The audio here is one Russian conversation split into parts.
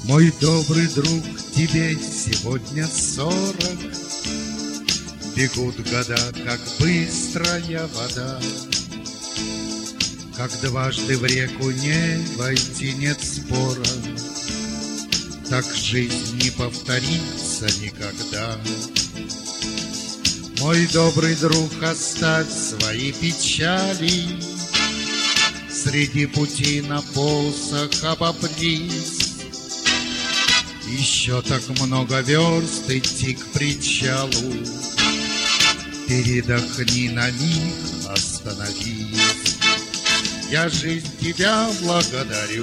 Мой добрый друг, тебе сегодня 40. Бегут года, как быстрая вода. Как дважды в реку не войти, нет спора. Так жизнь не повторится никогда. Мой добрый друг, оставь свои печали. Среди пути на посох обопрись. Еще так много верст идти к причалу. Передохни на миг, остановись. Я жизнь тебя благодарю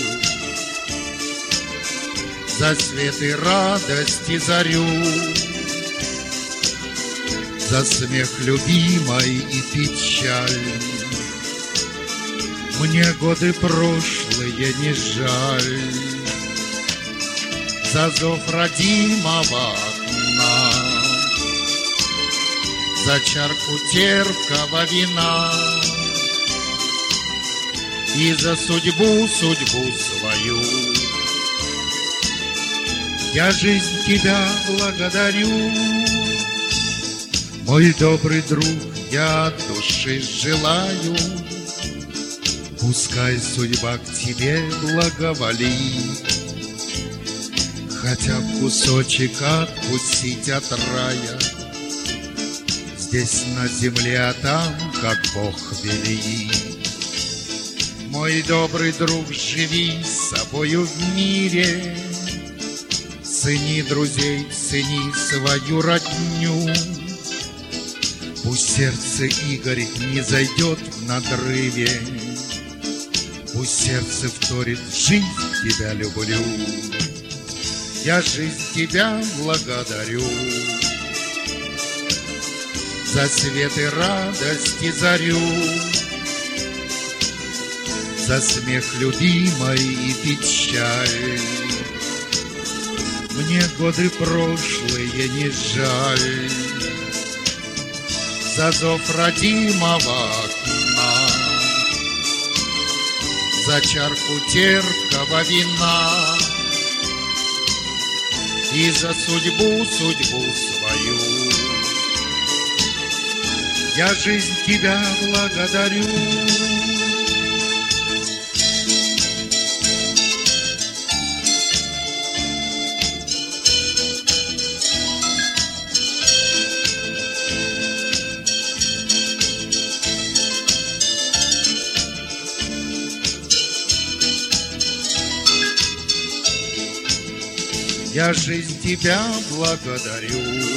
за свет и радость и зарю, за смех любимой и печаль. Мне годы прошлые не жаль. За зов родимого окна, за чарку терпкого вина и за судьбу свою. Я жизнь тебя благодарю. Мой добрый друг, я от души желаю, пускай судьба к тебе благоволит. Хотя б кусочек откусить от рая, здесь на земле, а там, как Бог велит. Мой добрый друг, живи с собою в мире, цени друзей, цени свою родню. Пусть сердце, Игорь, не зайдет в надрыве, пусть сердце вторит: жизнь тебя люблю. Я жизнь тебя благодарю за свет и радость и зарю, за смех любимой и печаль. Мне годы прошлые не жаль. За зов родимого окна, за чарку терпкого вина и за судьбу свою. Я жизнь тебя благодарю. Я жизнь тебя благодарю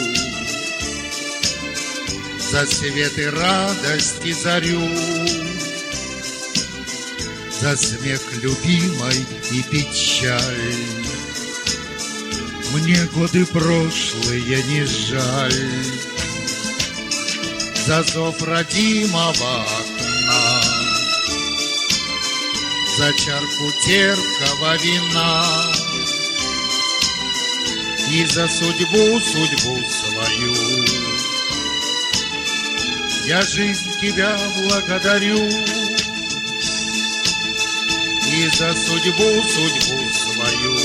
за свет и радость и зарю, за смех любимой и печаль. Мне годы прошлые не жаль. За зов родимого окна, за чарку терпкого вина и за судьбу свою. Я жизнь тебя благодарю и за судьбу свою.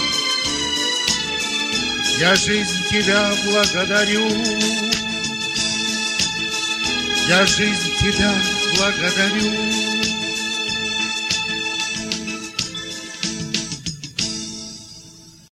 Я жизнь тебя благодарю. Я жизнь тебя благодарю.